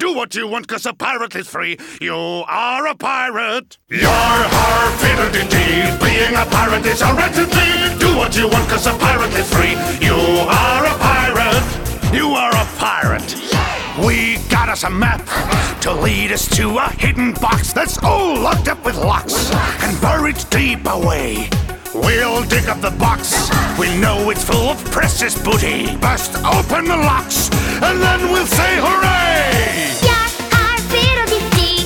Do what you want, 'cause a pirate is free. You are a pirate. You're har fiddle-dee-dee. Being a pirate is a right-to-be. Do what you want, 'cause a pirate is free. You are a pirate. You are a pirate. We got us a map to lead us to a hidden box that's all locked up with locks and buried deep away. We'll dig up the box. We know it's full of precious booty. Bust open the locks, and then we'll say hooray! Yar, har, fiddle-dee-dee.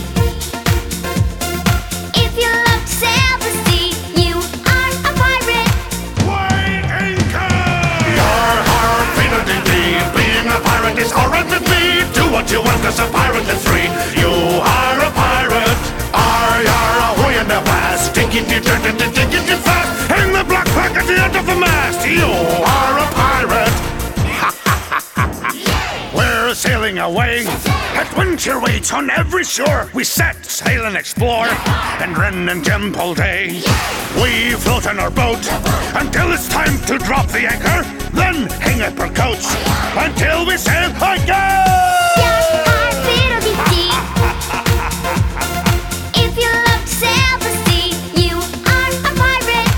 If you love to sail the sea, you are a pirate. Weigh anchor! Yar, har, fiddle-dee-dee. Being a pirate is alright with me. Do what you want, 'cause a pirate is free. You are a pirate. Yar, ahoy in the blast. Diggity fast. Hang the black flag at the end of the mast. You are a pirate. We're sailing away. Adventure waits on every shore. We set sail and explore, and Ren and Jump all day. We float on our boat until it's time to drop the anchor. Then hang up our coats until we sail again. Yar, har, fiddle-dee-dee. If you love to sail the sea, you are a pirate.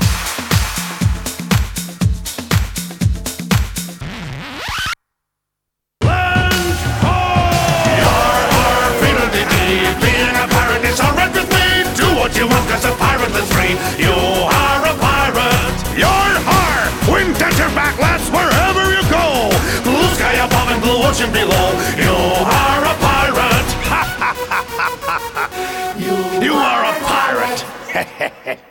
Land ho! Yar, har, fiddle-dee-dee. Being a pirate is alright with me. Do what you want, 'cause a pirate is free. You are a pirate. Yar, har! Wind at your back, lads, wherever you go. Blue sky above and blue ocean below. You are a pirate. You are a pirate.